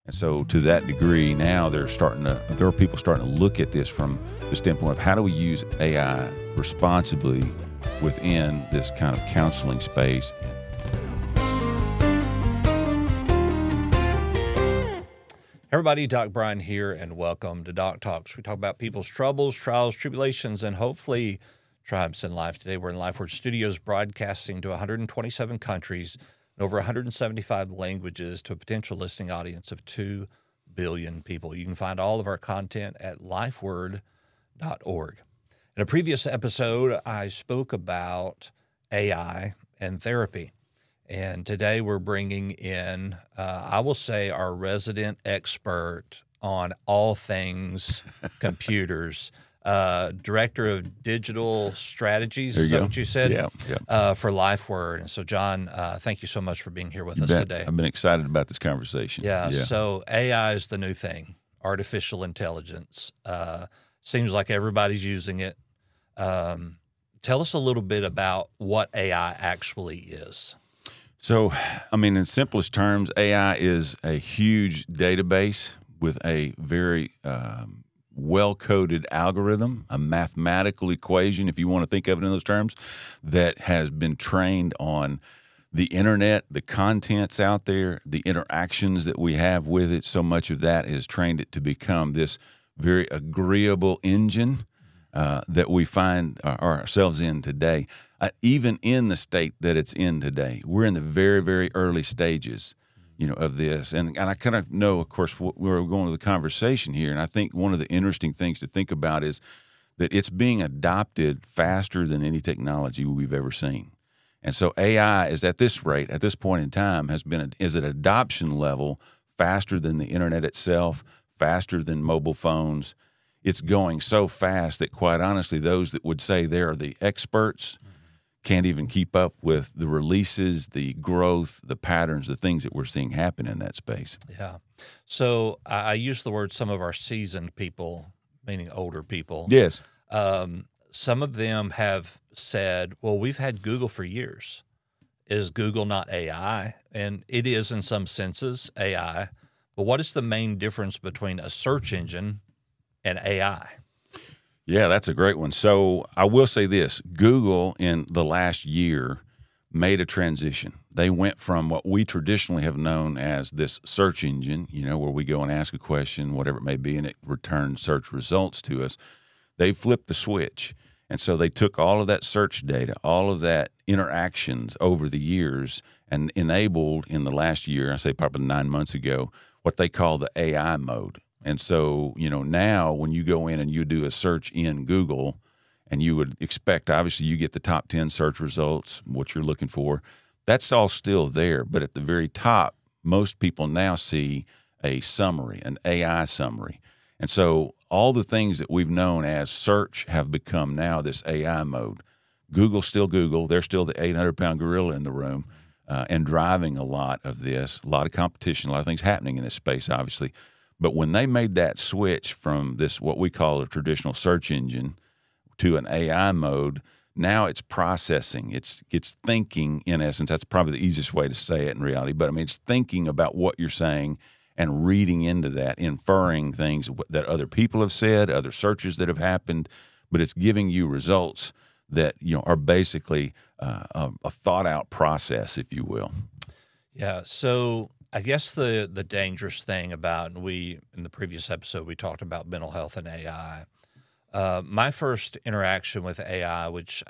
And so to that degree, now there are people starting to look at this from the standpoint of how do we use AI responsibly within this kind of counseling space. Everybody, Doc Brian here, and welcome to Doc Talks. We talk about people's troubles, trials, tribulations, and hopefully triumphs in life. Today we're in LifeWord Studios broadcasting to 127 countries and over 175 languages to a potential listening audience of 2 billion people. You can find all of our content at lifeword.org. In a previous episode, I spoke about AI and therapy. And today we're bringing in, I will say, our resident expert on all things computers, Director of Digital Strategies, is that what you said? Yeah. For LifeWord. And so, John, thank you so much for being here with us today. I've been excited about this conversation. Yeah, so AI is the new thing, artificial intelligence. Seems like everybody's using it. Tell us a little bit about what AI actually is. So, I mean, in simplest terms, AI is a huge database with a very well-coded algorithm, a mathematical equation, if you want to think of it in those terms, that has been trained on the internet, the contents out there, the interactions that we have with it. So much of that has trained it to become this very agreeable engine that we find ourselves in today. Even in the state that it's in today, we're in the very, very early stages, of this. And I kind of know, of course, we're going to the conversation here. And I think one of the interesting things to think about is that it's being adopted faster than any technology we've ever seen. And so AI is at this rate, at this point in time, is at adoption level faster than the internet itself, faster than mobile phones. It's going so fast that, quite honestly, those that would say they're the experts can't even keep up with the releases, the growth, the patterns, the things that we're seeing happen in that space. Yeah. So I use the word some of our seasoned people, meaning older people. Yes. Some of them have said, well, we've had Google for years. Is Google not AI? And it is in some senses AI. But what is the main difference between a search engine and AI? Yeah, that's a great one. So I will say this. Google in the last year made a transition. They went from what we traditionally have known as this search engine, where we go and ask a question, whatever it may be, and it returns search results to us. They flipped the switch. And so they took all of that search data, all of that interactions over the years, and enabled in the last year, I say probably 9 months ago, what they call the AI mode. And so, now when you go in and you do a search in Google, and you would expect, obviously, you get the top 10 search results, what you're looking for. That's all still there. But at the very top, most people now see a summary, an AI summary. And so all the things that we've known as search have become now this AI mode. Google's still Google. They're still the 800-pound gorilla in the room and driving a lot of this, a lot of competition, a lot of things happening in this space, obviously. But when they made that switch from this, what we call a traditional search engine, to an AI mode, now it's processing. It's thinking, in essence. That's probably the easiest way to say it in reality. But, it's thinking about what you're saying and reading into that, inferring things that other people have said, other searches that have happened. But it's giving you results that, are basically a thought-out process, if you will. Yeah, so I guess the dangerous thing about, and in the previous episode, we talked about mental health and AI. My first interaction with AI, which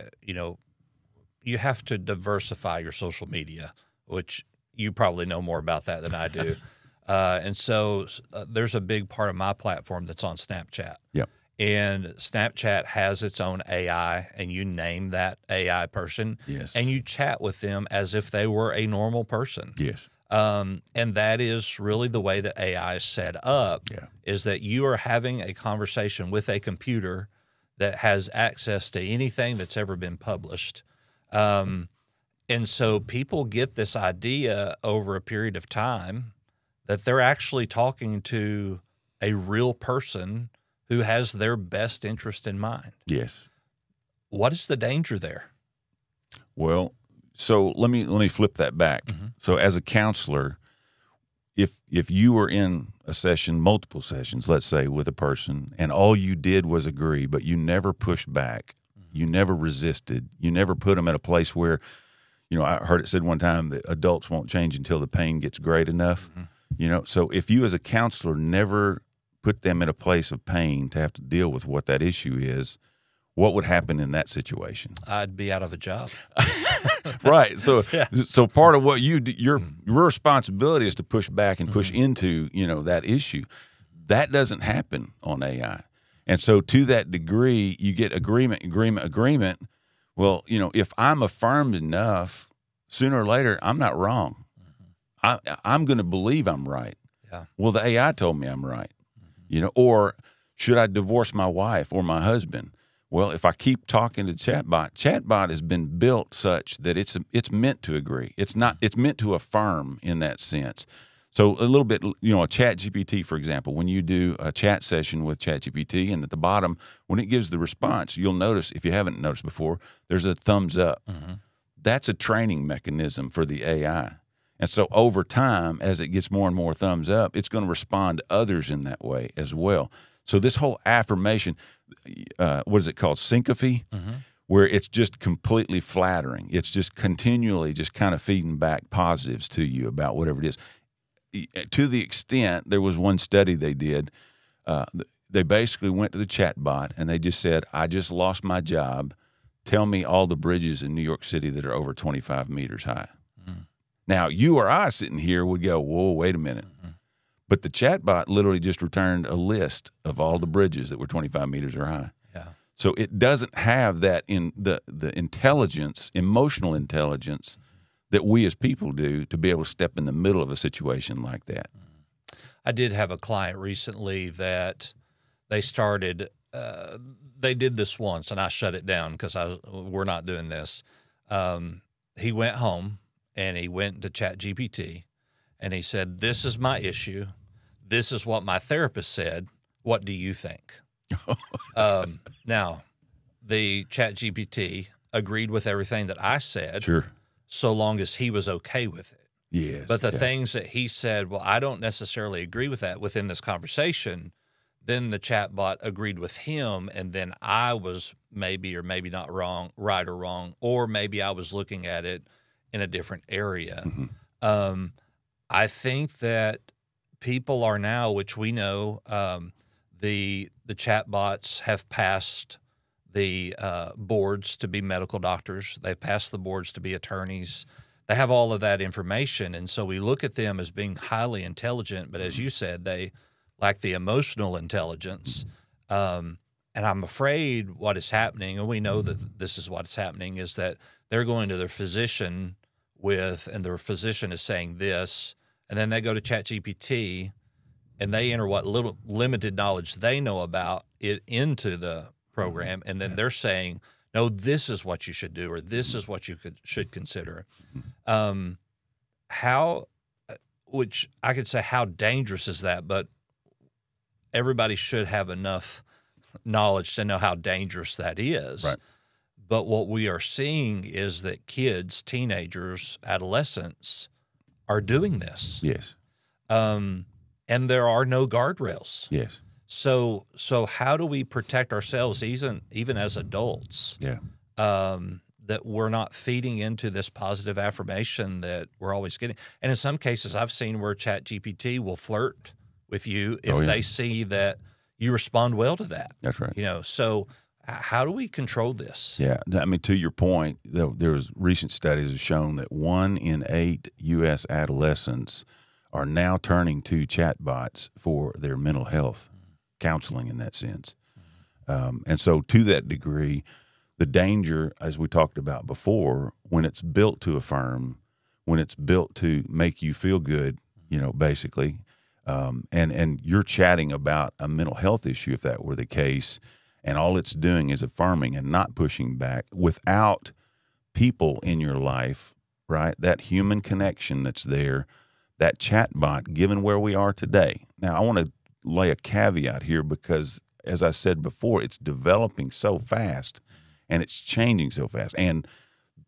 you have to diversify your social media, which you probably know more about that than I do. And so there's a big part of my platform that's on Snapchat. Yep. And Snapchat has its own AI, and you name that AI person. Yes. And you chat with them as if they were a normal person. Yes. And that is really the way that AI is set up, is that you are having a conversation with a computer that has access to anything that's ever been published. And so people get this idea over a period of time that they're actually talking to a real person who has their best interest in mind. Yes. What is the danger there? Well, so let me flip that back. Mm-hmm. So as a counselor, if you were in a session, multiple sessions, let's say, with a person, and all you did was agree, but you never pushed back, you never resisted, you never put them at a place where, I heard it said one time that adults won't change until the pain gets great enough. So if you as a counselor never put them in a place of pain to have to deal with what that issue is, what would happen in that situation? I'd be out of a job. Right. So part of what your responsibility is to push back and push into, that issue. That doesn't happen on AI. And so to that degree, you get agreement. Well, if I'm affirmed enough, sooner or later, I'm not wrong. I'm going to believe I'm right. Yeah. Well, the AI told me I'm right. Or should I divorce my wife or my husband? Well, if I keep talking to chatbot has been built such that it's meant to agree. It's meant to affirm in that sense. So a little bit, a ChatGPT, for example, when you do a chat session with ChatGPT, and at the bottom, when it gives the response, you'll notice, if you haven't noticed before, there's a thumbs up. That's a training mechanism for the AI. And so over time, as it gets more and more thumbs up, it's going to respond to others in that way as well. So this whole affirmation, what is it called? Syncope, where it's just completely flattering. It's just continually just kind of feeding back positives to you about whatever it is. To the extent, there was one study they did, they basically went to the chatbot and they just said, I just lost my job. Tell me all the bridges in New York City that are over 25 meters high. Now, you or I sitting here would go, whoa, wait a minute. But the chatbot literally just returned a list of all the bridges that were 25 meters or high. Yeah. So it doesn't have that in the intelligence, emotional intelligence that we as people do to be able to step in the middle of a situation like that. I did have a client recently that they started, they did this once, and I shut it down because we're not doing this. He went home, and he went to ChatGPT, and he said, this is my issue. This is what my therapist said. What do you think? Now, the ChatGPT agreed with everything that I said, Sure, so long as he was okay with it. yes. But the things that he said, well, I don't necessarily agree with that within this conversation, then the chatbot agreed with him, and then I was maybe or maybe not wrong, right or wrong, or maybe I was looking at it in a different area. I think that people are now, which we know, the chatbots have passed the boards to be medical doctors. They've passed the boards to be attorneys. They have all of that information, and so we look at them as being highly intelligent, but as you said, they lack the emotional intelligence. And I'm afraid what is happening, and we know that this is what's happening, is that they're going to their physician and their physician is saying this, and then they go to ChatGPT, and they enter what little limited knowledge they know about it into the program, and then they're saying, no, this is what you should do, or this is what you should consider. Which I could say, how dangerous is that? But everybody should have enough knowledge to know how dangerous that is. Right. But what we are seeing is that kids, teenagers, adolescents are doing this. Yes. And there are no guardrails. Yes. So how do we protect ourselves, even as adults? Yeah. That we're not feeding into this positive affirmation that we're always getting. And in some cases, I've seen where ChatGPT will flirt with you if they see that you respond well to that. That's right. So how do we control this? Yeah. I mean, to your point, there's recent studies have shown that 1 in 8 U.S. adolescents are now turning to chatbots for their mental health counseling in that sense. And so to that degree, the danger, as we talked about before, when it's built to affirm, when it's built to make you feel good, basically, and you're chatting about a mental health issue, if that were the case, and all it's doing is affirming and not pushing back without people in your life, right? That human connection that's there, that chatbot, given where we are today. Now, I want to lay a caveat here because, as I said before, it's developing so fast and it's changing so fast. And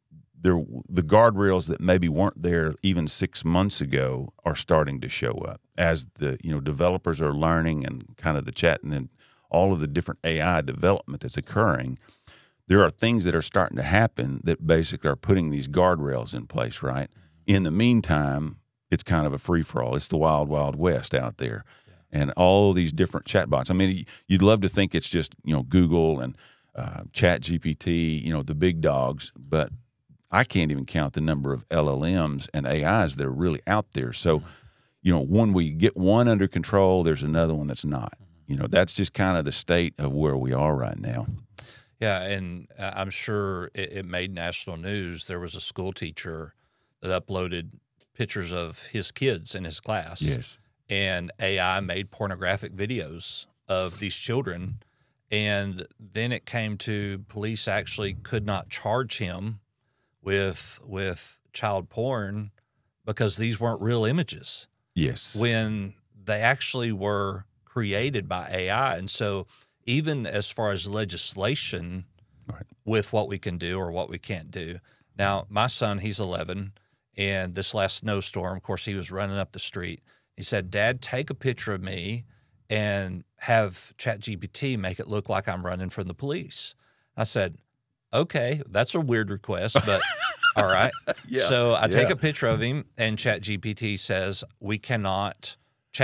the guardrails that maybe weren't there even 6 months ago are starting to show up as the developers are learning and kind of the chat and then all of the different AI development that's occurring. There are things that are starting to happen that basically are putting these guardrails in place, right? In the meantime, it's kind of a free-for-all. It's the wild, wild west out there. Yeah. And all these different chatbots. I mean, you'd love to think it's just, Google and ChatGPT, the big dogs, but I can't even count the number of LLMs and AIs that are really out there. So, when we get one under control, there's another one that's not. That's just kind of the state of where we are right now. Yeah, and I'm sure it made national news. There was a school teacher that uploaded pictures of his kids in his class. Yes. And AI made pornographic videos of these children. And then it came to police actually could not charge him with child porn because these weren't real images. Yes. When they actually were created by AI. And so even as far as legislation with what we can do or what we can't do. Now, my son, he's 11, and this last snowstorm, of course, he was running up the street. He said, "Dad, take a picture of me and have ChatGPT make it look like I'm running from the police." I said, "Okay, that's a weird request, but all right." Yeah. So I take a picture of him, and ChatGPT says we cannot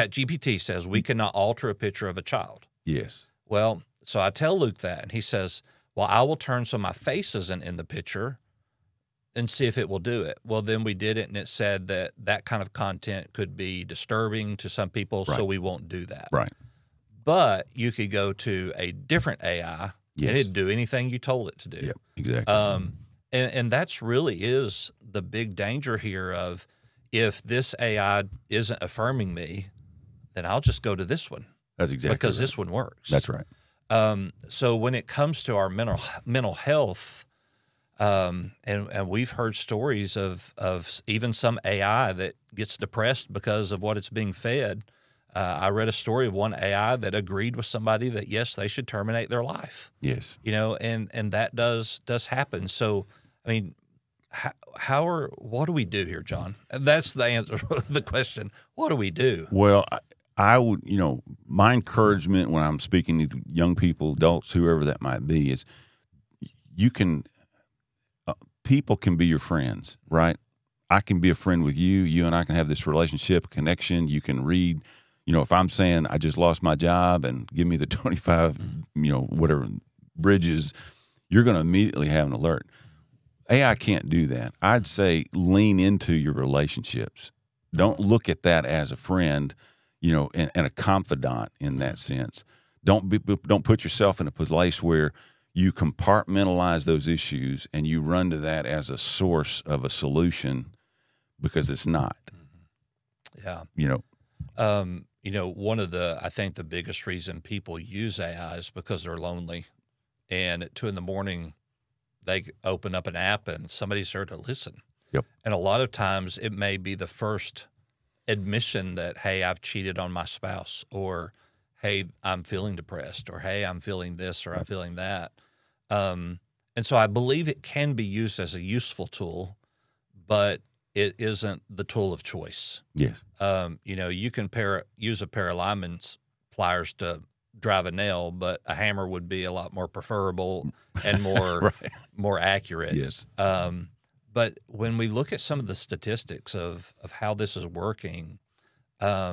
alter a picture of a child. Yes. Well, so I tell Luke that, and he says, "Well, I will turn so my face isn't in the picture and see if it will do it." Well, then we did it, and it said that kind of content could be disturbing to some people, so we won't do that. Right. But you could go to a different AI, and it'd do anything you told it to do. Yep, exactly. And that's really is the big danger here of if this AI isn't affirming me, then I'll just go to this one. That's exactly because right. this one works. That's right. So when it comes to our mental health, and we've heard stories of even some AI that gets depressed because of what it's being fed. I read a story of one AI that agreed with somebody that yes, they should terminate their life. Yes. And that does happen. So, I mean, what do we do here, John? And that's the answer to the question. What do we do? Well, I would, my encouragement when I'm speaking to young people, adults, whoever that might be, is people can be your friends, right? I can be a friend with you. You and I can have this relationship, connection. You can read, if I'm saying I just lost my job and give me the 25, whatever bridges, you're going to immediately have an alert. AI can't do that. I'd say lean into your relationships. Don't look at that as a friend, and a confidant in that sense. Don't put yourself in a place where you compartmentalize those issues and you run to that as a source of a solution because it's not. Yeah. One of I think the biggest reason people use AI is because they're lonely. And at 2 a.m, they open up an app and somebody's there to listen. Yep. And a lot of times it may be the first admission that, hey, I've cheated on my spouse, or, hey, I'm feeling depressed, or, hey, I'm feeling this, or I'm feeling that. And so I believe it can be used as a useful tool, but it isn't the tool of choice. Yes. You can use a pair of lineman's pliers to drive a nail, but a hammer would be a lot more preferable and more more accurate. Yes. But when we look at some of the statistics of how this is working, where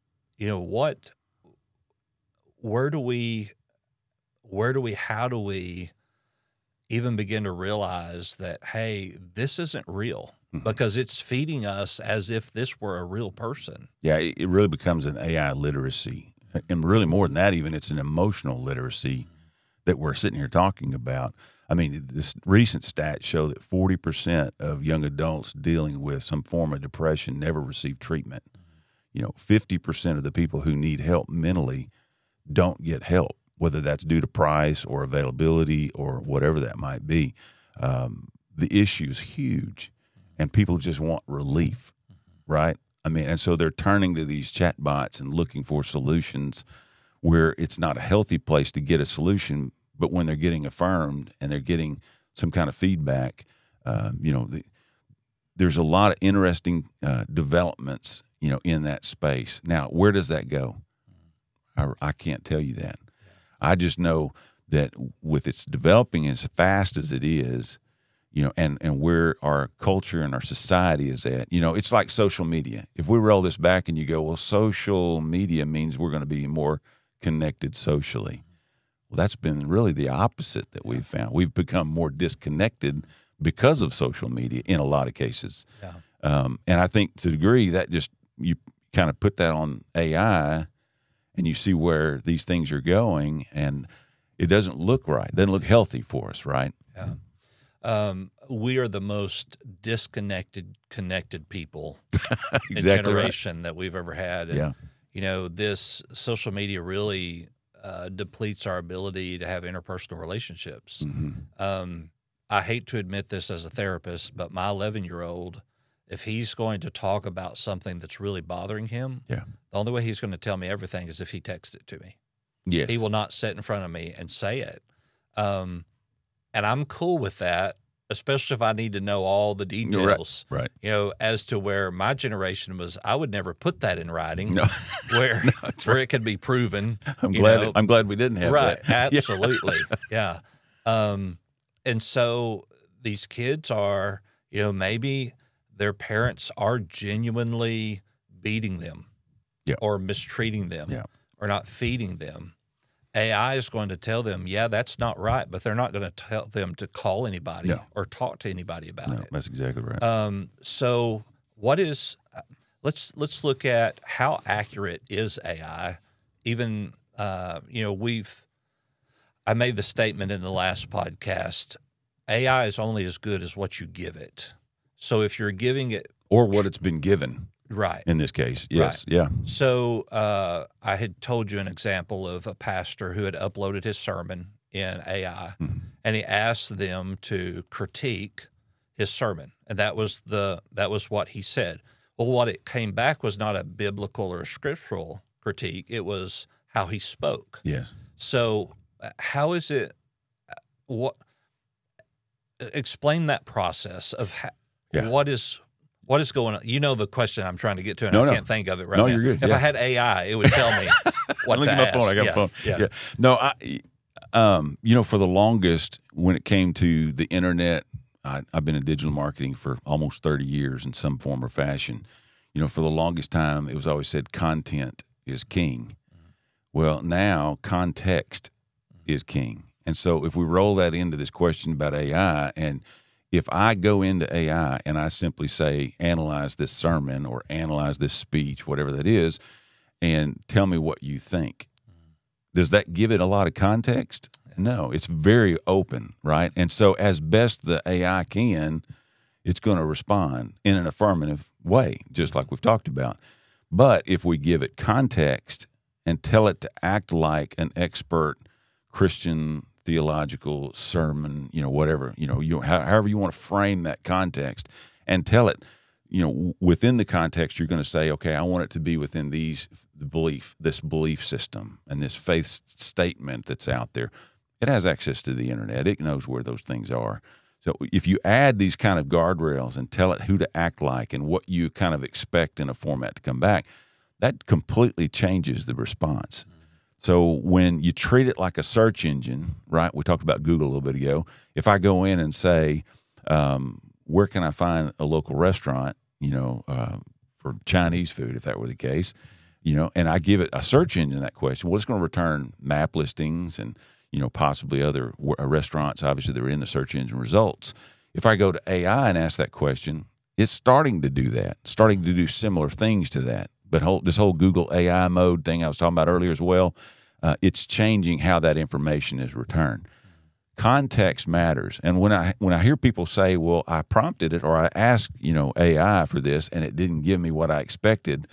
do we how do we even begin to realize that, hey, this isn't real? Because it's feeding us as if this were a real person. Yeah, it really becomes an AI literacy. And really more than that, even it's an emotional literacy that we're sitting here talking about. I mean, this recent stats show that 40% of young adults dealing with some form of depression never receive treatment. 50% of the people who need help mentally don't get help, whether that's due to price or availability or whatever that might be. The issue is huge, and people just want relief, right? I mean, and so they're turning to these chatbots and looking for solutions where it's not a healthy place to get a solution, but when they're getting affirmed and they're getting some kind of feedback, There's a lot of interesting developments, in that space. Now, where does that go? I can't tell you that. I just know that with its developing as fast as it is, and where our culture and our society is at, it's like social media. If we roll this back and you go, well, social media means we're going to be more connected socially. Well, that's been really the opposite that we've found. We've become more disconnected because of social media in a lot of cases. Yeah. And I think to a degree that just, you kind of put that on AI and you see where these things are going, and it doesn't look right. It doesn't look healthy for us, right? Yeah. We are the most connected people Exactly in generation that we've ever had. And, Yeah. This social media really depletes our ability to have interpersonal relationships. Mm-hmm. I hate to admit this as a therapist, but my 11-year-old, if he's going to talk about something that's really bothering him, Yeah. the only way he's going to tell me everything is if he texts it to me. Yes. He will not sit in front of me and say it. And I'm cool with that, especially if I need to know all the details. Right. As to where my generation was, I would never put that in writing. No. where That's where right. it could be proven. I'm glad we didn't have Right. that. Absolutely. Yeah. And so these kids are, maybe their parents are genuinely beating them or mistreating them or not feeding them. AI is going to tell them, yeah, that's not right, but they're not going to tell them to call anybody or talk to anybody about it. That's exactly right. So what is, let's look at how accurate is AI. Even, I made the statement in the last podcast, AI is only as good as what you give it. So if you're giving it, or what it's been given. Right. In this case. Yes. Right. Yeah. So I had told you an example of a pastor who had uploaded his sermon in AI, and he asked them to critique his sermon, and that was what he said. Well, what it came back was not a biblical or a scriptural critique; it was how he spoke. Yes. So how is it? Explain that process of what is going on. You know the question I'm trying to get to, and I can't think of it right now. No, you're good. If I had AI, it would tell me what to ask. I got my phone. Yeah. No, for the longest, when it came to the internet, I've been in digital marketing for almost 30 years in some form or fashion. For the longest time, it was always said content is king. Well, now context is king. And so if we roll that into this question about AI, and if I go into AI and I simply say, analyze this sermon or analyze this speech, whatever that is, and tell me what you think, does that give it a lot of context? No, it's very open, right? And so as best the AI can, it's going to respond in an affirmative way, just like we've talked about. But if we give it context and tell it to act like an expert Christian theological sermon, whatever, however you want to frame that context, and tell it, within the context, you're going to say, okay, I want it to be within this belief system and this faith statement that's out there. It has access to the internet. It knows where those things are. So if you add these kind of guardrails and tell it who to act like and what you kind of expect in a format to come back, that completely changes the response. So when you treat it like a search engine, right? We talked about Google a little bit ago. If I go in and say, where can I find a local restaurant, for Chinese food, if that were the case, and I give it a search engine that question, well, it's going to return map listings and, possibly other restaurants, obviously, that are in the search engine results. If I go to AI and ask that question, it's starting to do that, starting to do similar things to that. But this whole Google AI mode thing I was talking about earlier as well, it's changing how that information is returned. Context matters. And when I hear people say, well, I prompted it or I asked, AI for this and it didn't give me what I expected,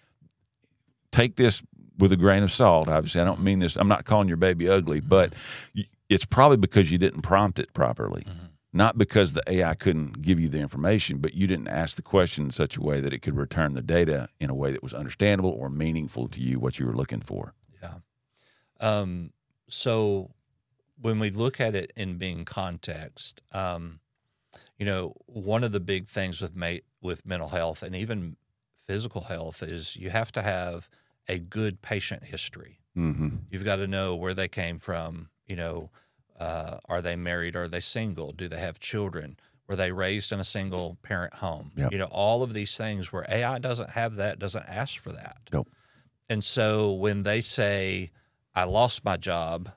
take this with a grain of salt. Obviously, I don't mean this. I'm not calling your baby ugly, but it's probably because you didn't prompt it properly. Not because the AI couldn't give you the information, but you didn't ask the question in such a way that it could return the data in a way that was understandable or meaningful to you, what you were looking for. Yeah. So when we look at it in being context, one of the big things with mental health and even physical health is you have to have a good patient history. Mm-hmm. You've got to know where they came from. Are they married? Are they single? Do they have children? Were they raised in a single parent home? Yep. All of these things where AI doesn't have that, doesn't ask for that. Nope. And so when they say, I lost my job,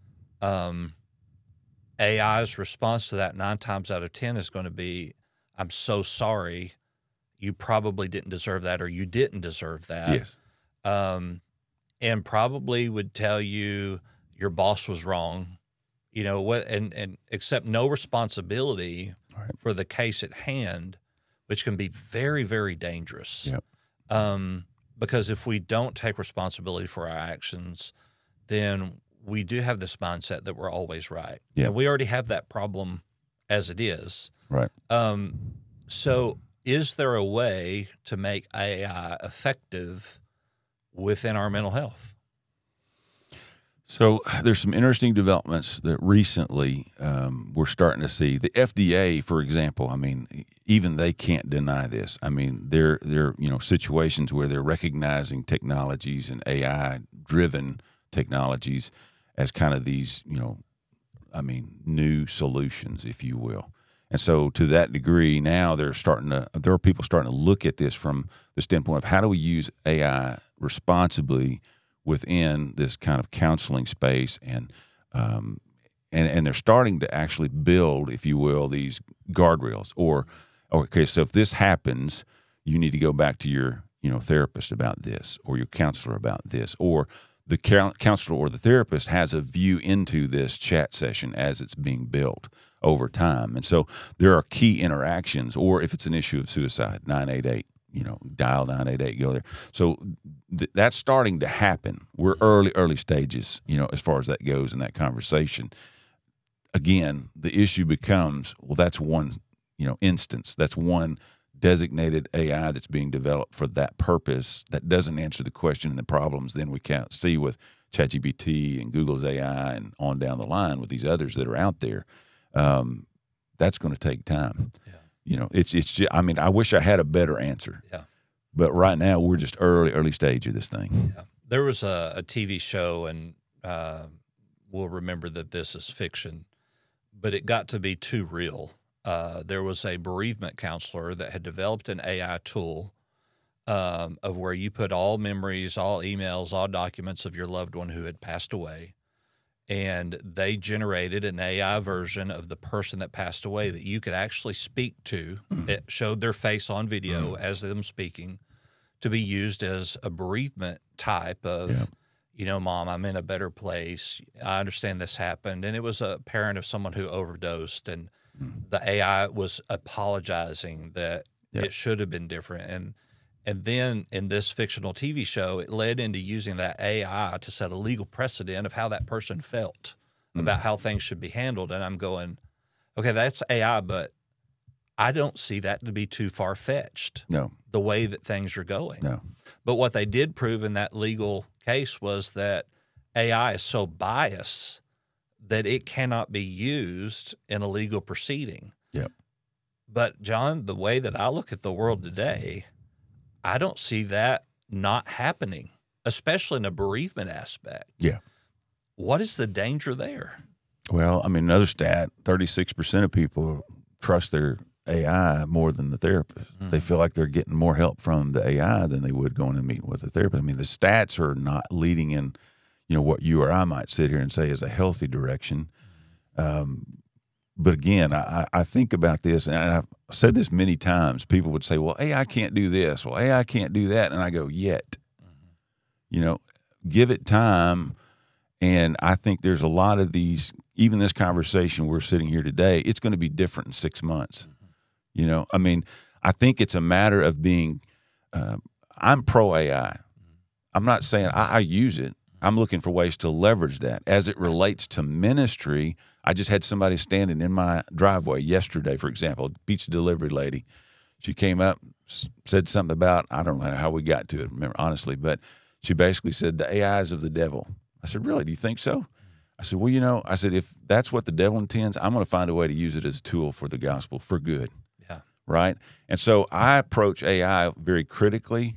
AI's response to that 9 times out of 10 is going to be, I'm so sorry. You probably didn't deserve that, or you didn't deserve that. Yes. And probably would tell you your boss was wrong, and accept no responsibility for the case at hand, which can be very, very dangerous. Yep. Because if we don't take responsibility for our actions, then we do have this mindset that we're always right. Yeah. And we already have that problem as it is. Right. So is there a way to make AI effective within our mental health? So there's some interesting developments that recently we're starting to see. The FDA, for example, I mean, even they can't deny this. I mean, there situations where they're recognizing technologies and AI-driven technologies as kind of these, new solutions, if you will. And so to that degree, now there are people starting to look at this from the standpoint of how do we use AI responsibly within this kind of counseling space, and they're starting to actually build, if you will, these guardrails. Okay, so if this happens, you need to go back to your therapist about this, or your counselor about this, or the counselor or the therapist has a view into this chat session as it's being built over time. And so there are key interactions, or if it's an issue of suicide, 988. Dial 988, go there. So that's starting to happen. We're early stages, as far as that goes in that conversation. Again, the issue becomes, well, that's one, instance. That's one designated AI that's being developed for that purpose that doesn't answer the question and the problems then we can't see with ChatGPT and Google's AI and on down the line with these others that are out there. That's going to take time. Yeah. It's just, I wish I had a better answer. Yeah. But right now we're just early stage of this thing. Yeah. There was a TV show, and we'll remember that this is fiction, but it got to be too real. There was a bereavement counselor that had developed an AI tool of where you put all memories, all emails, all documents of your loved one who had passed away. And they generated an AI version of the person that passed away that you could actually speak to. It showed their face on video as them speaking, to be used as a bereavement type of, Mom, I'm in a better place. I understand this happened. And it was a parent of someone who overdosed, and the AI was apologizing that it should have been different. And then in this fictional TV show, it led into using that AI to set a legal precedent of how that person felt about how things should be handled. And I'm going, okay, that's AI, but I don't see that to be too far-fetched. No. The way that things are going. No. But what they did prove in that legal case was that AI is so biased that it cannot be used in a legal proceeding. Yep. But, John, the way that I look at the world today, I don't see that not happening, especially in a bereavement aspect. Yeah. What is the danger there? Well, another stat, 36% of people trust their AI more than the therapist. They feel like they're getting more help from the AI than they would going and meeting with a therapist. The stats are not leading in, what you or I might sit here and say is a healthy direction. But again, I think about this, and I've said this many times. People would say, well, AI can't do this. Well, AI can't do that. And I go, yet. Give it time. And I think there's a lot of these, even this conversation we're sitting here today, it's going to be different in 6 months. I think it's a matter of being, I'm pro AI. I'm not saying I use it. I'm looking for ways to leverage that as it relates to ministry. I just had somebody standing in my driveway yesterday, for example, a pizza delivery lady. She came up, said something about, I don't know how we got to it, honestly, but she basically said the AI is of the devil. I said, really, do you think so? I said, well, I said, if that's what the devil intends, I'm going to find a way to use it as a tool for the gospel for good. Yeah. Right. And so I approach AI very critically,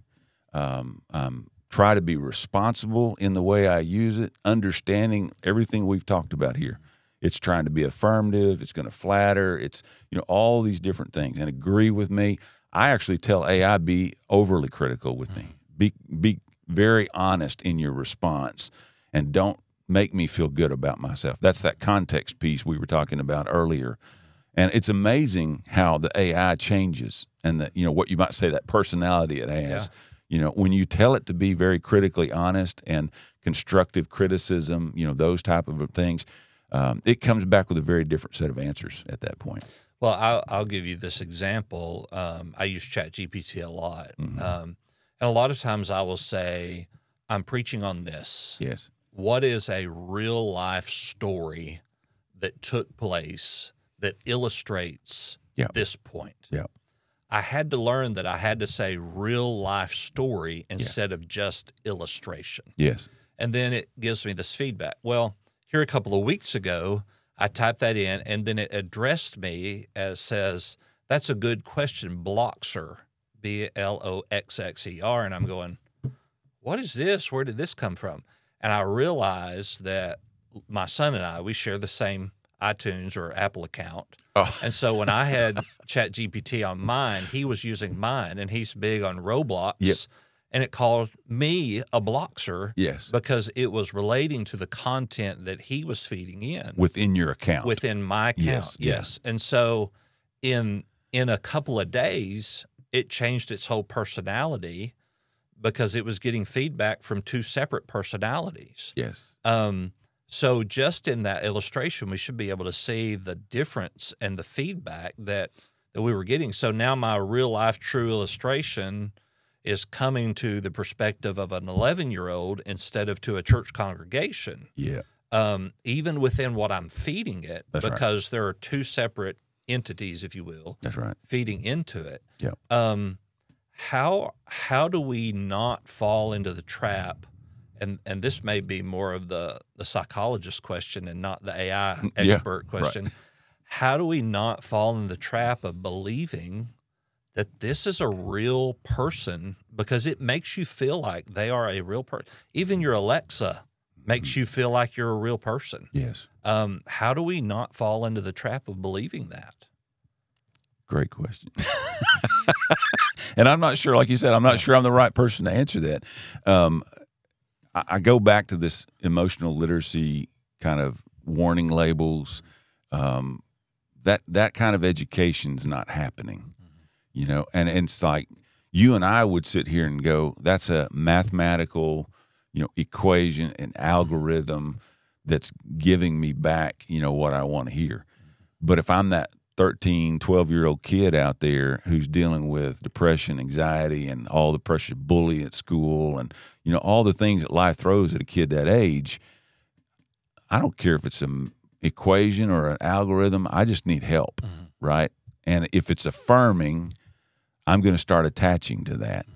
try to be responsible in the way I use it, understanding everything we've talked about here. It's trying to be affirmative. It's going to flatter. It's, all these different things, and agree with me. I actually tell AI, be overly critical with me. Be very honest in your response, and don't make me feel good about myself. That's that context piece we were talking about earlier. And it's amazing how the AI changes, and that, what you might say, that personality it has. Yeah. When you tell it to be very critically honest and constructive criticism, those type of things, it comes back with a very different set of answers at that point. Well, I'll give you this example. I use ChatGPT a lot. Mm-hmm. And a lot of times I will say, I'm preaching on this. Yes. What is a real life story that took place that illustrates this point? Yeah. I had to learn that I had to say real life story instead of just illustration. Yes. And then it gives me this feedback. Well, here a couple of weeks ago, I typed that in, and then it addressed me as says, that's a good question, Bloxer, Bloxxer. And I'm going, what is this? Where did this come from? And I realized that my son and I, we share the same iTunes or Apple account. Oh. And so when I had ChatGPT on mine, he was using mine, and he's big on Roblox. Yep. And it called me a Bloxer. Yes. Because it was relating to the content that he was feeding in. Within your account. Within my account. Yes. And so in a couple of days, it changed its whole personality because it was getting feedback from two separate personalities. Yes. So just in that illustration, we should be able to see the difference and the feedback that we were getting. So now my real life true illustration is coming to the perspective of an 11-year-old instead of to a church congregation. Yeah. Even within what I'm feeding it, That's because there are two separate entities, if you will. That's right. Feeding into it. Yeah. How do we not fall into the trap? And this may be more of the psychologist question and not the AI expert question. Right. How do we not fall in the trap of believing that this is a real person, because it makes you feel like they are a real person? Even your Alexa makes you feel like you're a real person. Yes. How do we not fall into the trap of believing that? Great question. And I'm not sure, like you said, I'm not sure I'm the right person to answer that. I go back to this emotional literacy kind of warning labels. That kind of education's not happening, and it's like you and I would sit here and go, that's a mathematical, equation, an algorithm that's giving me back, what I want to hear. But if I'm that 13, 12-year-old kid out there who's dealing with depression, anxiety, and all the pressure, bullying at school, and all the things that life throws at a kid that age, I don't care if it's an equation or an algorithm. I just need help, right? And if it's affirming, I'm going to start attaching to that.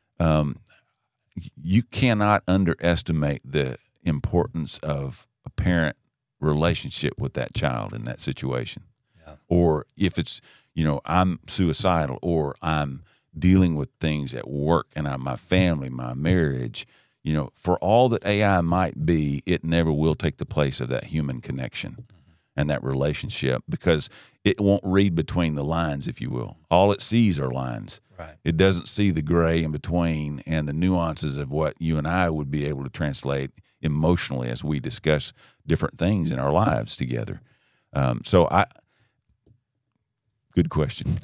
You cannot underestimate the importance of a parent relationship with that child in that situation. Yeah. Or if it's, I'm suicidal, or I'm dealing with things at work and my family, my marriage, for all that AI might be, it never will take the place of that human connection and that relationship, because it won't read between the lines, if you will. All it sees are lines. Right. It doesn't see the gray in between and the nuances of what you and I would be able to translate emotionally as we discuss different things in our lives together. Good question.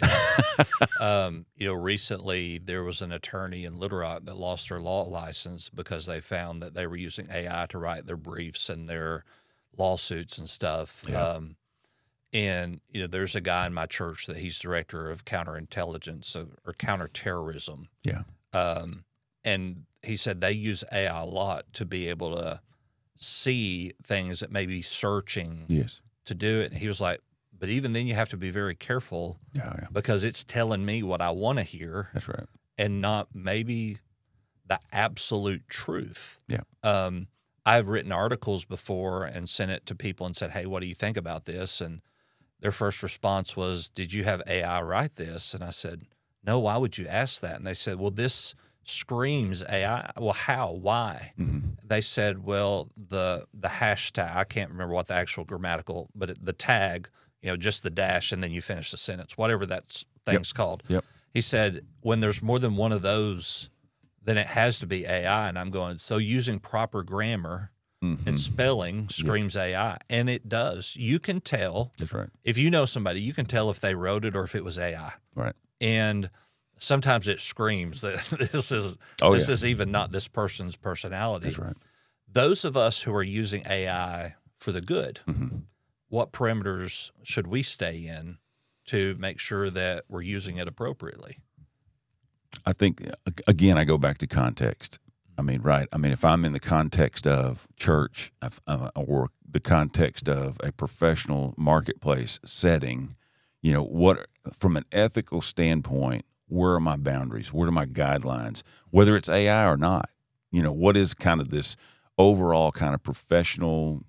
Recently there was an attorney in Little Rock that lost their law license because they found that they were using AI to write their briefs and their lawsuits and stuff. Yeah. And there's a guy in my church that he's director of counterintelligence or counterterrorism. Yeah. And he said they use AI a lot to be able to see things that may be searching to do it. And he was like, but even then you have to be very careful because it's telling me what I want to hear. That's right. And not maybe the absolute truth. Yeah. I've written articles before and sent it to people and said, hey, what do you think about this? And their first response was, did you have AI write this? And I said, no, why would you ask that? And they said, well, this screams AI. Well, how? Why? They said, well, the hashtag, I can't remember what the actual grammatical, but the tag, just the dash, and then you finish the sentence, whatever that thing's called. Yep. He said, when there's more than one of those, then it has to be AI. And I'm going, so using proper grammar and spelling screams AI. And it does. You can tell. That's right. If you know somebody, you can tell if they wrote it or if it was AI. Right. And sometimes it screams that this is even not this person's personality. That's right. Those of us who are using AI for the good, what parameters should we stay in to make sure that we're using it appropriately? I think, again, I go back to context. I mean, right. I mean, if I'm in the context of church or the context of a professional marketplace setting, what from an ethical standpoint, where are my boundaries? What are my guidelines? Whether it's AI or not, what is kind of this overall kind of professional,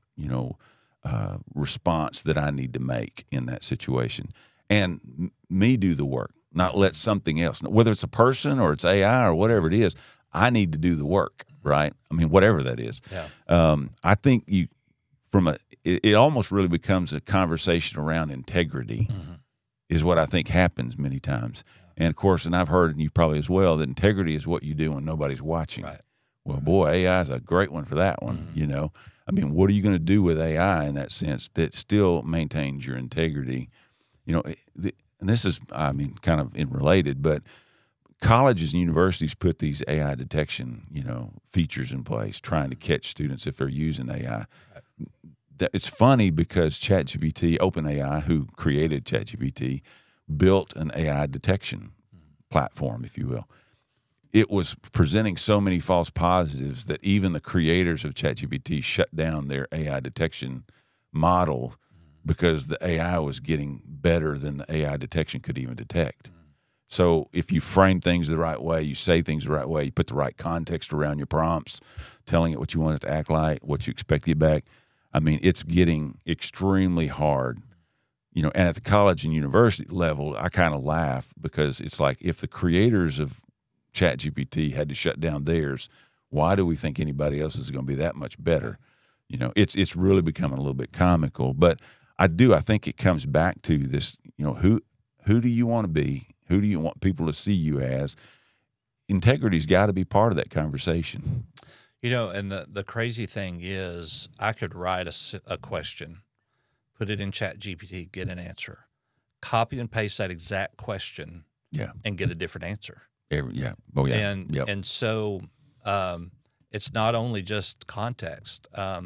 response that I need to make in that situation, and me do the work, not let something else, whether it's a person or it's AI or whatever it is, I need to do the work, right? I mean, whatever that is. Yeah. I think it almost really becomes a conversation around integrity is what I think happens many times. And of course, and I've heard, and you probably as well, that integrity is what you do when nobody's watching. Right. Well, boy, AI is a great one for that one. I mean, what are you going to do with AI in that sense that still maintains your integrity? And this is, I mean, kind of related, but colleges and universities put these AI detection, features in place, trying to catch students if they're using AI. It's funny because ChatGPT, OpenAI, who created ChatGPT, built an AI detection platform, if you will. It was presenting so many false positives that even the creators of ChatGPT shut down their AI detection model because the AI was getting better than the AI detection could even detect. So if you frame things the right way, you say things the right way, you put the right context around your prompts, telling it what you want it to act like, what you expect to get back, I mean, it's getting extremely hard. And at the college and university level, I kind of laugh because it's like if the creators of ChatGPT had to shut down theirs, why do we think anybody else is going to be that much better? It's really becoming a little bit comical. But I think it comes back to this, who do you want to be? Who do you want people to see you as? Integrity's got to be part of that conversation. And the crazy thing is I could write a question, put it in ChatGPT, get an answer, copy and paste that exact question and get a different answer. And so it's not only just context.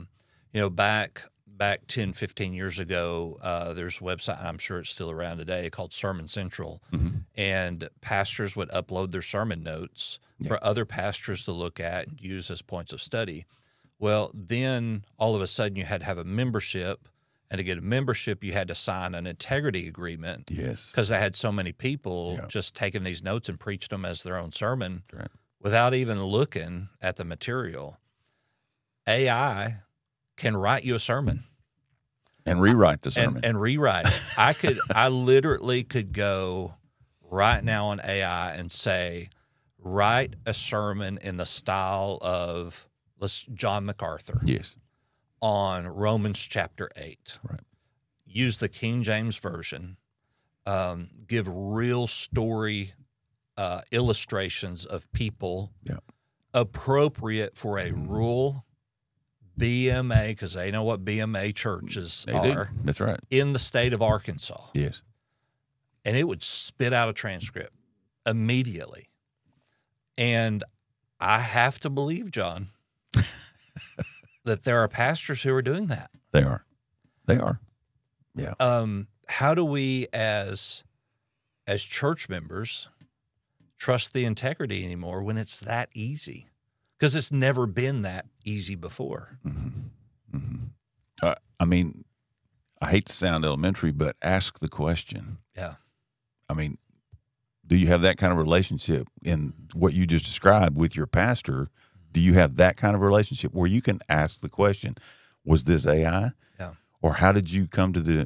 Back 10, 15 years ago, there's a website, and I'm sure it's still around today, called Sermon Central. And pastors would upload their sermon notes for other pastors to look at and use as points of study. Well, then all of a sudden you had to have a membership. And to get a membership, you had to sign an integrity agreement. Yes. Because they had so many people just taking these notes and preached them as their own sermon without even looking at the material. AI can write you a sermon. And rewrite the sermon. And rewrite it. I literally could go right now on AI and say, write a sermon in the style of John MacArthur. Yes. On Romans chapter 8. Right. Use the King James Version. Give real story illustrations of people appropriate for a rural BMA, because they know what BMA churches are. That's right. In the state of Arkansas. Yes. And it would spit out a transcript immediately. And I have to believe, John, that there are pastors who are doing that. They are. Yeah. How do we, as church members, trust the integrity anymore when it's that easy? Because it's never been that easy before. I mean, I hate to sound elementary, but ask the question. Yeah. I mean, do you have that kind of relationship in what you just described with your pastor Do you have that kind of relationship where you can ask the question, was this AI? Yeah. Or how did you come to the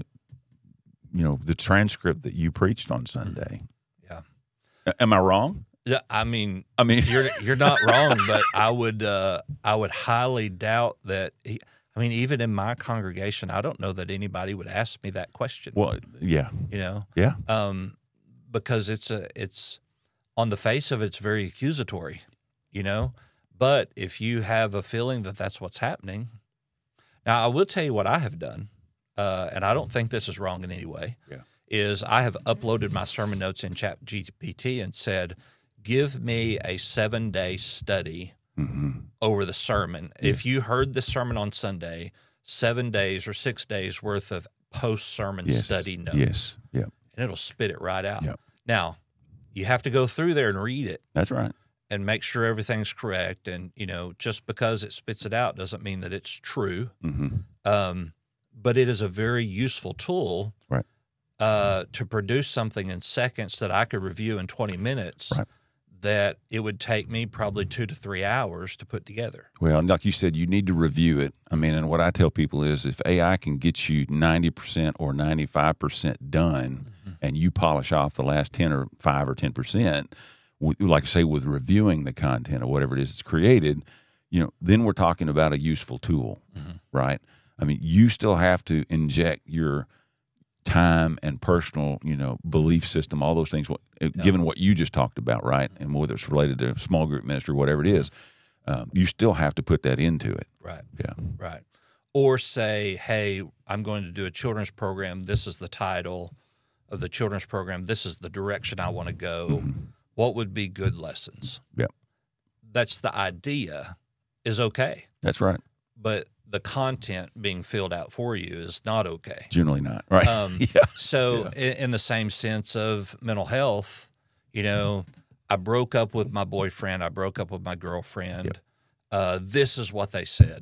transcript that you preached on Sunday? Yeah. Am I wrong? Yeah, I mean, you're not wrong, but I would highly doubt that. Even in my congregation, I don't know that anybody would ask me that question. Well, yeah, yeah, because it's on the face of it's very accusatory, But if you have a feeling that that's what's happening, now I will tell you what I have done, and I don't think this is wrong in any way. Yeah. Is I have uploaded my sermon notes in ChatGPT and said, give me a 7-day study over the sermon. Yeah. If you heard the sermon on Sunday, 7 days or 6 days worth of post-sermon study notes. Yes, yeah. And it'll spit it right out. Yep. Now, you have to go through there and read it. That's right. And make sure everything's correct. And, just because it spits it out doesn't mean that it's true. But it is a very useful tool right. To produce something in seconds that I could review in 20 minutes. Right. That it would take me probably 2 to 3 hours to put together. Well, like you said, you need to review it. And what I tell people is if AI can get you 90% or 95% done and you polish off the last 10 or 5 or 10%, like I say, with reviewing the content or whatever it is it's created, then we're talking about a useful tool, right? You still have to inject your time and personal, belief system, all those things, given what you just talked about, right? And whether it's related to small group ministry, whatever it is, you still have to put that into it. Right. Yeah. Right. Or say, hey, I'm going to do a children's program. This is the title of the children's program. This is the direction I want to go. What would be good lessons? Yep. That's the idea is okay. That's right. But the content being filled out for you is not okay. Generally not, right? So in the same sense of mental health, I broke up with my boyfriend. I broke up with my girlfriend. Yep. This is what they said.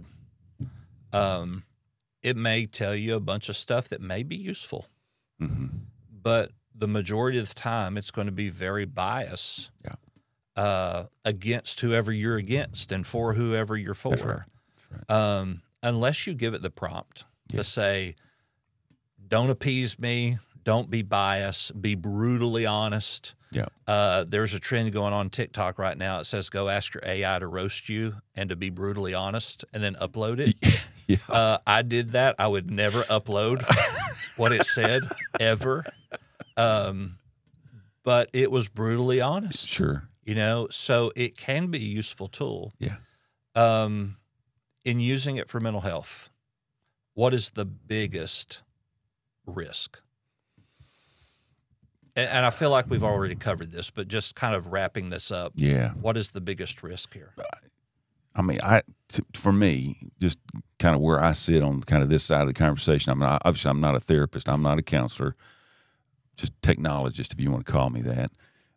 It may tell you a bunch of stuff that may be useful, but the majority of the time it's going to be very biased against whoever you're against and for whoever you're for. That's right. That's right. Unless you give it the prompt to say, don't appease me, don't be biased, be brutally honest. Yeah. There's a trend going on TikTok right now. It says, go ask your AI to roast you and to be brutally honest and then upload it. I did that. I would never upload what it said ever. But it was brutally honest. Sure. So it can be a useful tool. Yeah. In using it for mental health, what is the biggest risk? And I feel like we've already covered this, but just kind of wrapping this up. Yeah. What is the biggest risk here? For me, just kind of where I sit on kind of this side of the conversation, I'm not a therapist. I'm not a counselor, just technologist, if you want to call me that.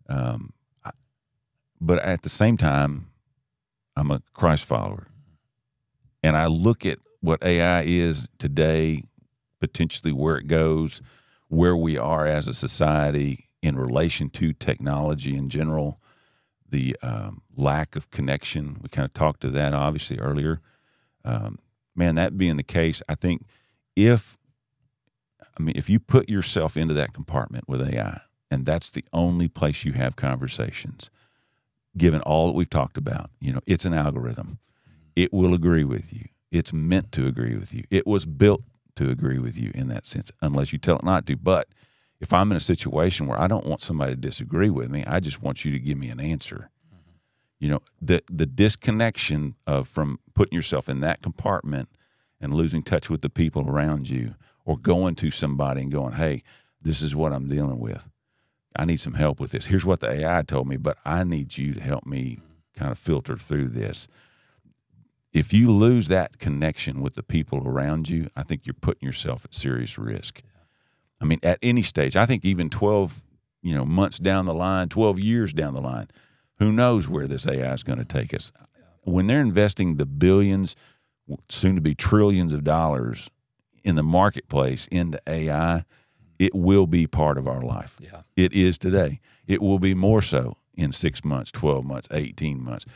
But at the same time, I'm a Christ follower. And I look at what AI is today, potentially where it goes, where we are as a society in relation to technology in general, the lack of connection. We kind of talked to that obviously earlier. That being the case, I think if you put yourself into that compartment with AI, and that's the only place you have conversations, given all that we've talked about, it's an algorithm. It will agree with you. It's meant to agree with you. It was built to agree with you in that sense, unless you tell it not to. But if I'm in a situation where I don't want somebody to disagree with me, I just want you to give me an answer. The disconnection from putting yourself in that compartment and losing touch with the people around you, or going to somebody and going, hey, this is what I'm dealing with. I need some help with this. Here's what the AI told me, but I need you to help me kind of filter through this. If you lose that connection with the people around you, I think you're putting yourself at serious risk. At any stage, I think even 12, months down the line, 12 years down the line, who knows where this AI is going to take us. When they're investing the billions, soon to be trillions of dollars in the marketplace into AI, it will be part of our life. Yeah. It is today. It will be more so in 6 months, 12 months, 18 months.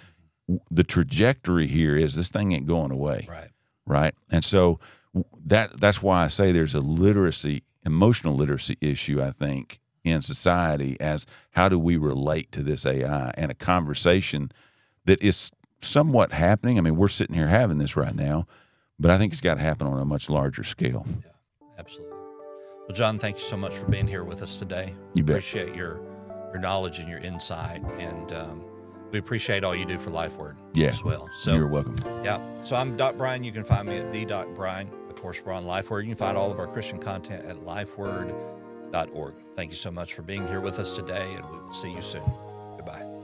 the trajectory here is this thing ain't going away. Right. Right. And so that's why I say there's a emotional literacy issue, I think, in society as how do we relate to this AI, and a conversation that is somewhat happening. I mean, we're sitting here having this right now, but I think it's got to happen on a much larger scale. Yeah, absolutely. Well, John, thank you so much for being here with us today. You bet. Appreciate your knowledge and your insight, and we appreciate all you do for LifeWord as well. So you're welcome. Yeah. So I'm Doc Bryan. You can find me at the Doc Bryan. Of course, we're on LifeWord. You can find all of our Christian content at lifeword.org. Thank you so much for being here with us today, and we will see you soon. Goodbye.